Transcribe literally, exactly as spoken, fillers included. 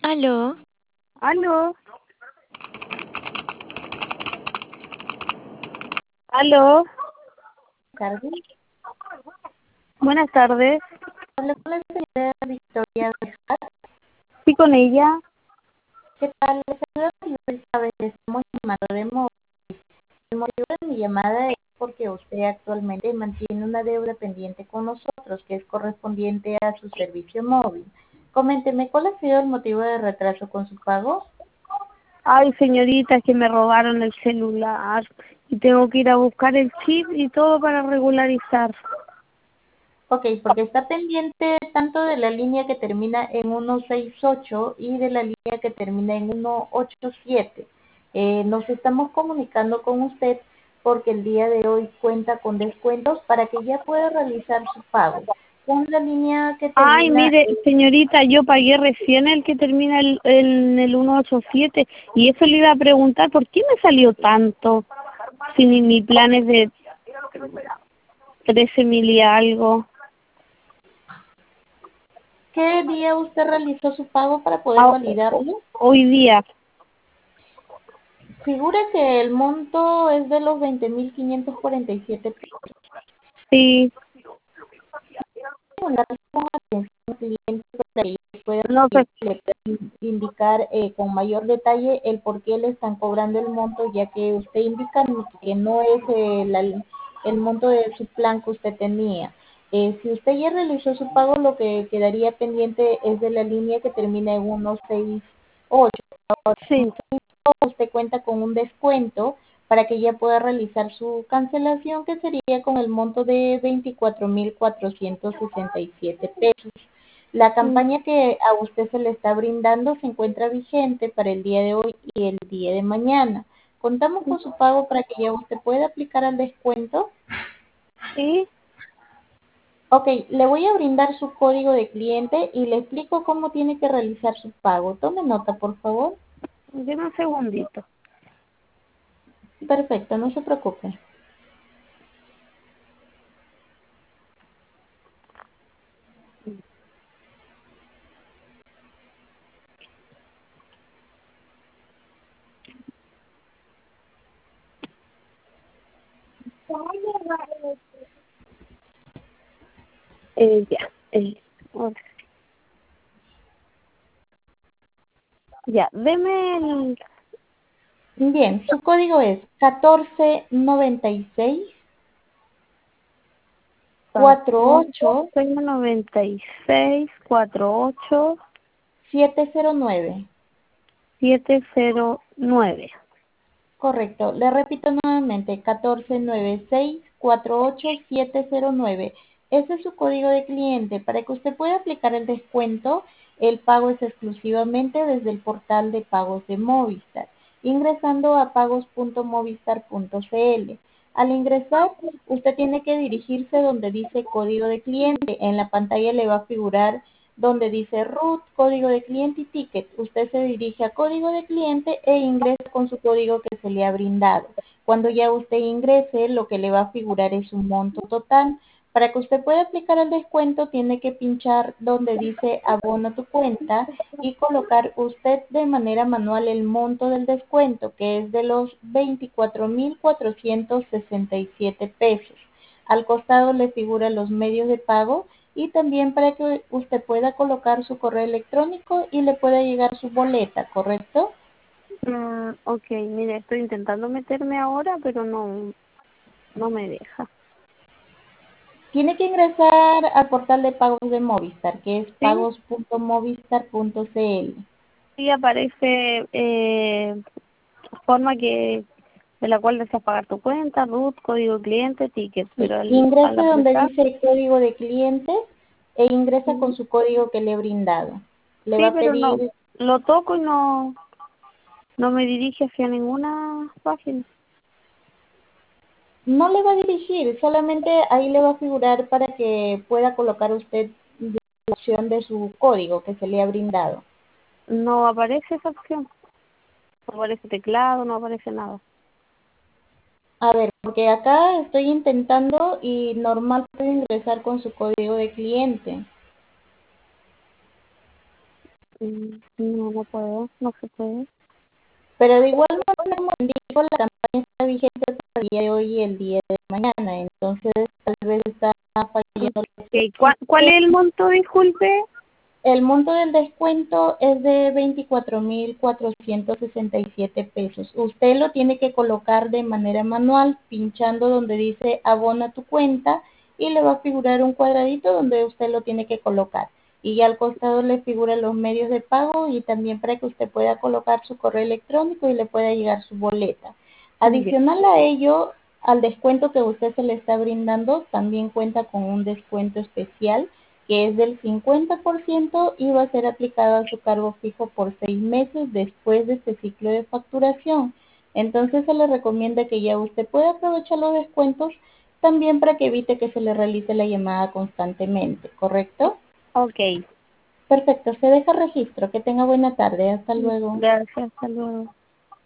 Aló, Aló, aló, Tardes. buenas tardes. Hablo con la señora Victoria Bejar. Sí, con ella. ¿Qué tal? Les saluda Elizabeth. Estamos llamando de móvil. El motivo de mi llamada es porque usted actualmente mantiene una deuda pendiente con nosotros que es correspondiente a su servicio móvil. Coménteme, ¿cuál ha sido el motivo de retraso con su pago? Ay, señorita, es que me robaron el celular y tengo que ir a buscar el chip y todo para regularizar. Ok, porque está pendiente tanto de la línea que termina en ciento sesenta y ocho y de la línea que termina en ciento ochenta y siete. Eh, nos estamos comunicando con usted porque el día de hoy cuenta con descuentos para que ya pueda realizar su pago. Con la línea que Ay, termina mire, en... señorita, yo pagué recién el que termina el, en el ciento ochenta y siete y eso le iba a preguntar, ¿por qué me salió tanto? Si ni mi plan es de trece mil y algo. ¿Qué día usted realizó su pago para poder Ah, validarlo? hoy día, Figura que el monto es de los veinte mil quinientos cuarenta y siete. sí, Una atención al cliente para que ellos puedan no sé, le puedan indicar eh, con mayor detalle el por qué le están cobrando el monto, ya que usted indica que no es eh, la- el monto de su plan que usted tenía. Eh, si usted ya realizó su pago, lo que quedaría pendiente es de la línea que termina en ciento sesenta y ocho. sí. Usted cuenta con un descuento para que ya pueda realizar su cancelación, que sería con el monto de veinticuatro mil cuatrocientos sesenta y siete pesos. La campaña que a usted se le está brindando se encuentra vigente para el día de hoy y el día de mañana. Contamos con su pago para que ya usted pueda aplicar al descuento. Sí, Ok, le voy a brindar su código de cliente y le explico cómo tiene que realizar su pago. Tome nota, por favor. deme un segundito. Perfecto, no se preocupe. Eh, ya, eh, ok. Ya, deme el Bien, su código es catorce noventa y seis cuarenta y ocho catorce noventa y seis cuarenta y ocho setecientos nueve. siete cero nueve. Correcto, le repito nuevamente, catorce noventa y seis cuarenta y ocho setecientos nueve. Ese es su código de cliente. Para que usted pueda aplicar el descuento, el pago es exclusivamente desde el portal de pagos de Movistar, ingresando a pagos punto movistar punto cl. Al ingresar, usted tiene que dirigirse donde dice código de cliente. En la pantalla le va a figurar donde dice root, código de cliente y ticket. Usted se dirige a código de cliente e ingresa con su código que se le ha brindado. Cuando ya usted ingrese, lo que le va a figurar es un monto total. Para que usted pueda aplicar el descuento, tiene que pinchar donde dice abona tu cuenta y colocar usted de manera manual el monto del descuento, que es de los veinticuatro mil cuatrocientos sesenta y siete pesos. Al costado le figuran los medios de pago y también para que usted pueda colocar su correo electrónico y le pueda llegar su boleta, ¿correcto? Mm, ok, mire, estoy intentando meterme ahora, pero no, no me deja. Tiene que ingresar al portal de pagos de Movistar, que es ¿Sí? pagos punto movistar punto cl. Sí aparece eh, forma que de la cual deseas pagar tu cuenta, root, código cliente, ticket, Sí, pero al, al ingrese donde apretar, dice código de cliente e ingresa con sí, su código que le he brindado. Le va sí, a pero no, pedir, lo toco y no, no me dirige hacia ninguna página. no le va a dirigir, solamente ahí le va a figurar para que pueda colocar usted la opción de su código que se le ha brindado. No aparece esa opción. No aparece teclado, no aparece nada. A ver, porque acá estoy intentando y normal puede ingresar con su código de cliente. Mm, No, no puedo, no se puede. Pero de igual manera, como indico, la campaña está vigente para el día de hoy y el día de mañana, entonces tal vez está fallando. Okay. ¿Cuál, ¿Cuál es el monto, disculpe? El monto del descuento es de veinticuatro mil cuatrocientos sesenta y siete pesos. Usted lo tiene que colocar de manera manual, pinchando donde dice abona tu cuenta y le va a figurar un cuadradito donde usted lo tiene que colocar. Y ya al costado le figuran los medios de pago y también para que usted pueda colocar su correo electrónico y le pueda llegar su boleta. Ya. Adicional a ello, al descuento que usted se le está brindando, también cuenta con un descuento especial que es del cincuenta por ciento y va a ser aplicado a su cargo fijo por seis meses después de este ciclo de facturación. Entonces se le recomienda que ya usted pueda aprovechar los descuentos también para que evite que se le realice la llamada constantemente, ¿correcto? Ok. Perfecto, se deja registro. Que tenga buena tarde. Hasta luego. Gracias, hasta luego.